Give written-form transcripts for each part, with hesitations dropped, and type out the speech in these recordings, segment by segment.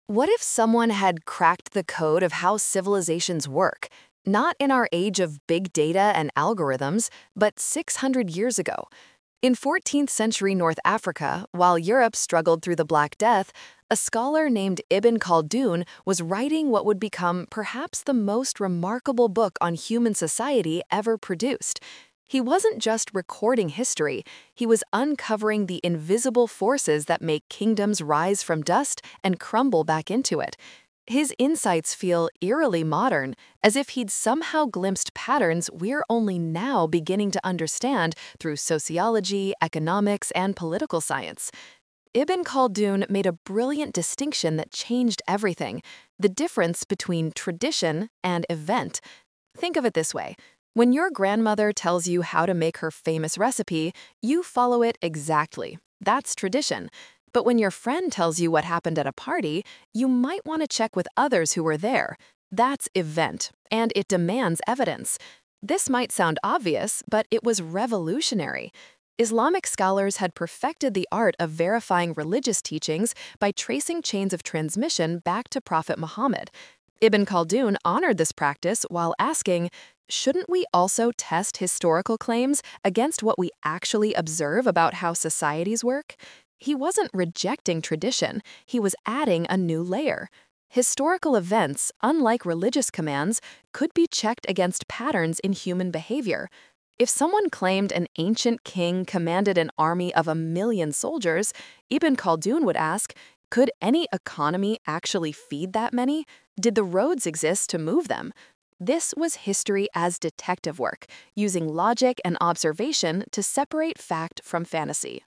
What if someone had cracked the code of how civilizations work? Not in our age of big data and algorithms, but 600 years ago. In 14th century North Africa, while Europe struggled through the Black Death, a scholar named Ibn Khaldun was writing what would become perhaps the most remarkable book on human society ever produced. He wasn't just recording history, he was uncovering the invisible forces that make kingdoms rise from dust and crumble back into it. His insights feel eerily modern, as if he'd somehow glimpsed patterns we're only now beginning to understand through sociology, economics, and political science. Ibn Khaldun made a brilliant distinction that changed everything: the difference between tradition and event. Think of it this way. When your grandmother tells you how to make her famous recipe, you follow it exactly. That's tradition. But when your friend tells you what happened at a party, you might want to check with others who were there. That's event, and it demands evidence. This might sound obvious, but it was revolutionary. Islamic scholars had perfected the art of verifying religious teachings by tracing chains of transmission back to Prophet Muhammad. Ibn Khaldun honored this practice while asking, shouldn't we also test historical claims against what we actually observe about how societies work? He wasn't rejecting tradition, he was adding a new layer. Historical events, unlike religious commands, could be checked against patterns in human behavior. If someone claimed an ancient king commanded an army of 1 million soldiers, Ibn Khaldun would ask, could any economy actually feed that many? Did the roads exist to move them? This was history as detective work, using logic and observation to separate fact from fantasy.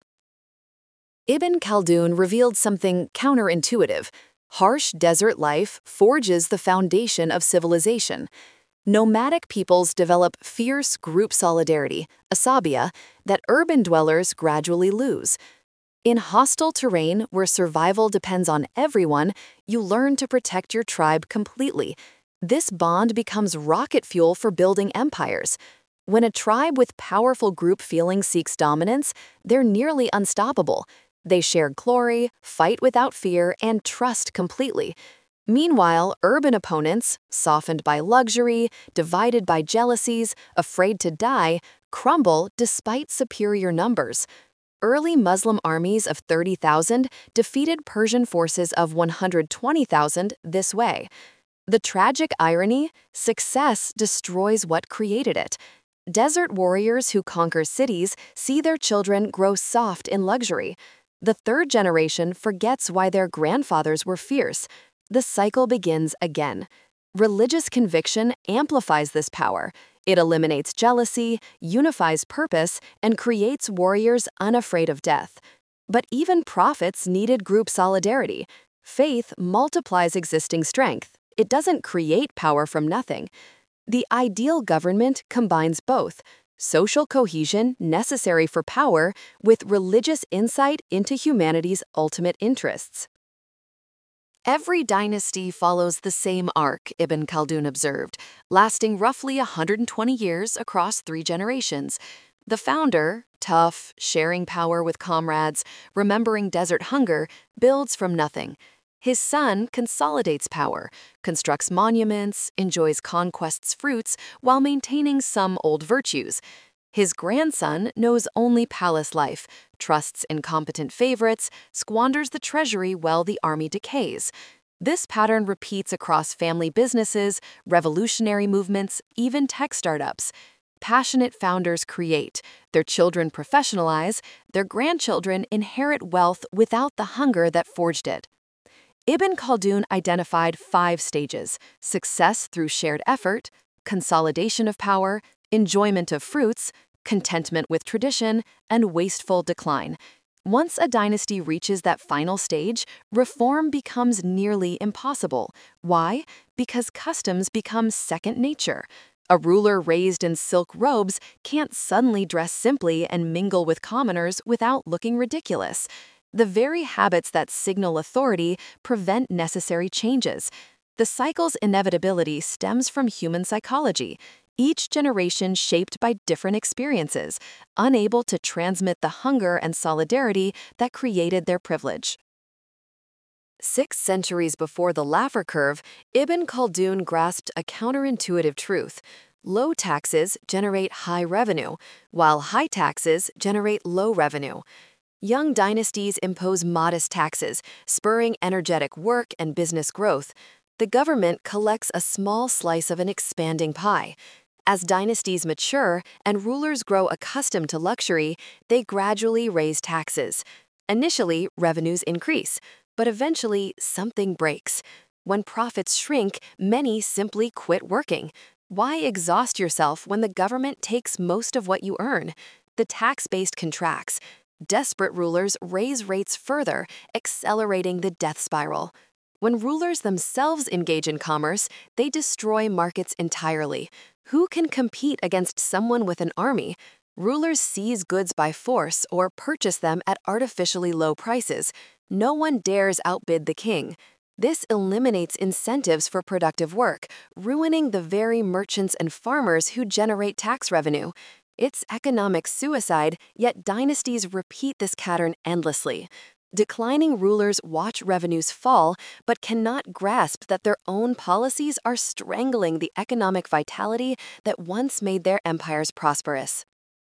Ibn Khaldun revealed something counterintuitive. Harsh desert life forges the foundation of civilization. Nomadic peoples develop fierce group solidarity, asabiya, that urban dwellers gradually lose. In hostile terrain where survival depends on everyone, you learn to protect your tribe completely. This bond becomes rocket fuel for building empires. When a tribe with powerful group feeling seeks dominance, they're nearly unstoppable. They share glory, fight without fear, and trust completely. Meanwhile, urban opponents, softened by luxury, divided by jealousies, afraid to die, crumble despite superior numbers. Early Muslim armies of 30,000 defeated Persian forces of 120,000 this way. The tragic irony: success destroys what created it. Desert warriors who conquer cities see their children grow soft in luxury. The third generation forgets why their grandfathers were fierce. The cycle begins again. Religious conviction amplifies this power. It eliminates jealousy, unifies purpose, and creates warriors unafraid of death. But even prophets needed group solidarity. Faith multiplies existing strength. It doesn't create power from nothing. The ideal government combines both: social cohesion necessary for power with religious insight into humanity's ultimate interests. Every dynasty follows the same arc, Ibn Khaldun observed, lasting roughly 120 years across 3 generations. The founder, tough, sharing power with comrades, remembering desert hunger, builds from nothing. His son consolidates power, constructs monuments, enjoys conquest's fruits while maintaining some old virtues. His grandson knows only palace life, trusts incompetent favorites, squanders the treasury while the army decays. This pattern repeats across family businesses, revolutionary movements, even tech startups. Passionate founders create, their children professionalize, their grandchildren inherit wealth without the hunger that forged it. Ibn Khaldun identified 5 stages: success through shared effort, consolidation of power, enjoyment of fruits, contentment with tradition, and wasteful decline. Once a dynasty reaches that final stage, reform becomes nearly impossible. Why? Because customs become second nature. A ruler raised in silk robes can't suddenly dress simply and mingle with commoners without looking ridiculous. The very habits that signal authority prevent necessary changes. The cycle's inevitability stems from human psychology, each generation shaped by different experiences, unable to transmit the hunger and solidarity that created their privilege. 6 centuries before the Laffer curve, Ibn Khaldun grasped a counterintuitive truth. Low taxes generate high revenue, while high taxes generate low revenue. Young dynasties impose modest taxes, spurring energetic work and business growth. The government collects a small slice of an expanding pie. As dynasties mature and rulers grow accustomed to luxury, they gradually raise taxes. Initially, revenues increase, but eventually something breaks. When profits shrink, many simply quit working. Why exhaust yourself when the government takes most of what you earn? The tax base contracts. Desperate rulers raise rates further, accelerating the death spiral. When rulers themselves engage in commerce, they destroy markets entirely. Who can compete against someone with an army? Rulers seize goods by force or purchase them at artificially low prices. No one dares outbid the king. This eliminates incentives for productive work, ruining the very merchants and farmers who generate tax revenue. It's economic suicide, yet dynasties repeat this pattern endlessly. Declining rulers watch revenues fall, but cannot grasp that their own policies are strangling the economic vitality that once made their empires prosperous.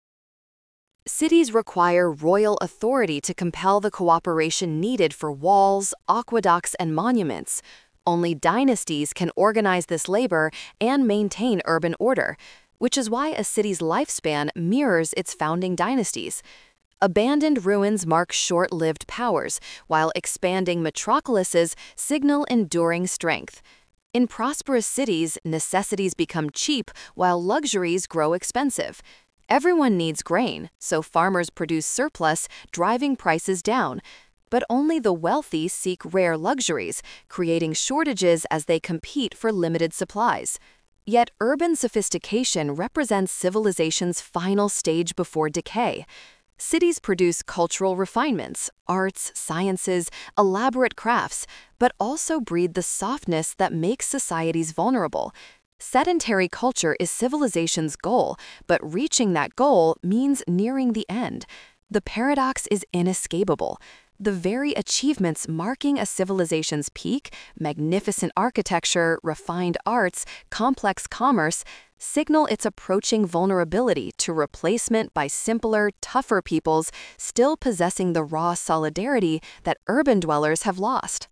Cities require royal authority to compel the cooperation needed for walls, aqueducts, and monuments. Only dynasties can organize this labor and maintain urban order, which is why a city's lifespan mirrors its founding dynasties. Abandoned ruins mark short-lived powers, while expanding metropolises signal enduring strength. In prosperous cities, necessities become cheap while luxuries grow expensive. Everyone needs grain, so farmers produce surplus, driving prices down. But only the wealthy seek rare luxuries, creating shortages as they compete for limited supplies. Yet urban sophistication represents civilization's final stage before decay. Cities produce cultural refinements, arts, sciences, elaborate crafts, but also breed the softness that makes societies vulnerable. Sedentary culture is civilization's goal, but reaching that goal means nearing the end. The paradox is inescapable. The very achievements marking a civilization's peak, magnificent architecture, refined arts, complex commerce, signal its approaching vulnerability to replacement by simpler, tougher peoples still possessing the raw solidarity that urban dwellers have lost.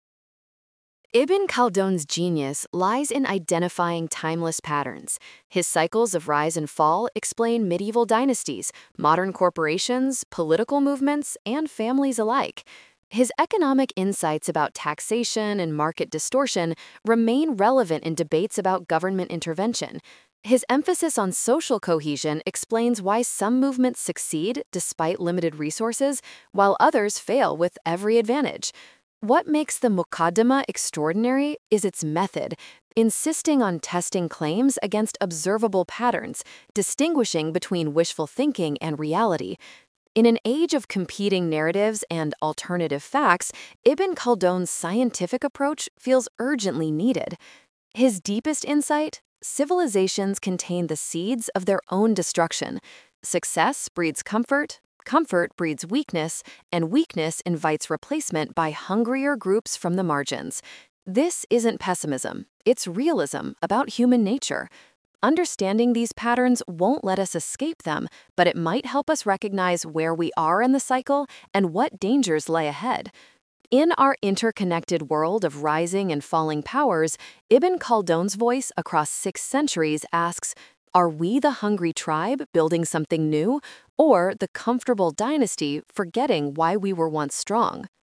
Ibn Khaldun's genius lies in identifying timeless patterns. His cycles of rise and fall explain medieval dynasties, modern corporations, political movements, and families alike. His economic insights about taxation and market distortion remain relevant in debates about government intervention. His emphasis on social cohesion explains why some movements succeed despite limited resources, while others fail with every advantage. What makes the Muqaddimah extraordinary is its method, insisting on testing claims against observable patterns, distinguishing between wishful thinking and reality. In an age of competing narratives and alternative facts, Ibn Khaldun's scientific approach feels urgently needed. His deepest insight: civilizations contain the seeds of their own destruction. Success breeds comfort. Comfort breeds weakness, and weakness invites replacement by hungrier groups from the margins. This isn't pessimism, it's realism about human nature. Understanding these patterns won't let us escape them, but it might help us recognize where we are in the cycle and what dangers lay ahead. In our interconnected world of rising and falling powers, Ibn Khaldun's voice across 6 centuries asks, are we the hungry tribe building something new, or the comfortable dynasty forgetting why we were once strong?